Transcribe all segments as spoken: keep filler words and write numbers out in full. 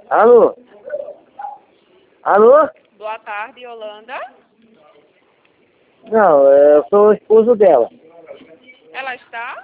Alô? Alô? Boa tarde, Yolanda. Não, eu sou o esposo dela. Ela está?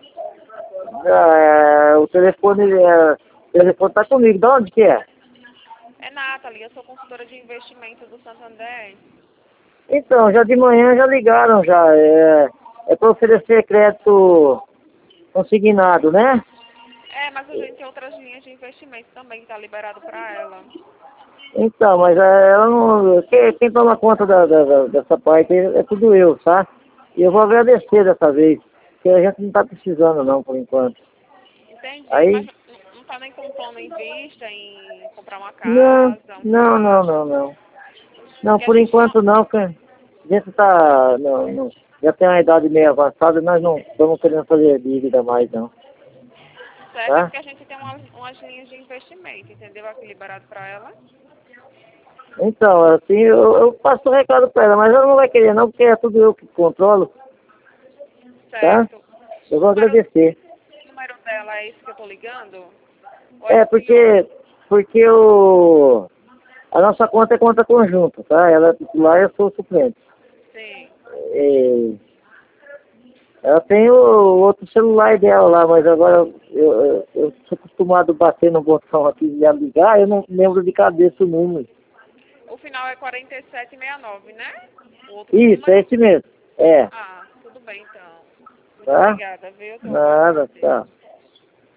É, o telefone, é, o telefone tá comigo. De onde que é? É Nathalie, eu sou consultora de investimento do Santander. Então, já de manhã já ligaram já. É, é para oferecer crédito consignado, né? É, mas a gente tem outras linhas de investimento também que tá liberado para ela. Então, mas é, ela não. Quem, quem toma conta da, da- da- dessa parte é, é tudo eu, tá? E eu vou agradecer dessa vez, porque a gente não tá precisando não, por enquanto. Entendi, mas Aí, não não tá nem com plano em vista em comprar uma não, casa, um não, não, carro. não, não. Não, Porque a por gente tem uma... enquanto não, porque a gente tá. Não, não, já tem uma idade meio avançada, nós não estamos querendo fazer dívida mais não. Certo, é Tá? porque a gente tem umas, umas linhas de investimento, entendeu? Aqui liberado para ela. Então, assim, eu, eu passo o recado pra ela, mas ela não vai querer não, porque é tudo eu que controlo, tá? Certo. Eu O vou número, agradecer. o número dela é esse que eu tô ligando? Ou é É, do senhor? porque, porque o, a nossa conta é conta conjunta, tá? Ela é titular e eu sou o suplente. Sim. E ela tem o outro celular dela lá, mas agora eu, eu, eu sou acostumado a bater no botão aqui e a ligar, eu não lembro de cabeça o número. O final é quarenta e sete sessenta e nove, né? O outro Isso, é número? esse mesmo. É, Ah, tudo bem então. Muito tá? obrigada, viu? Eu tô Nada, aguardando. tá.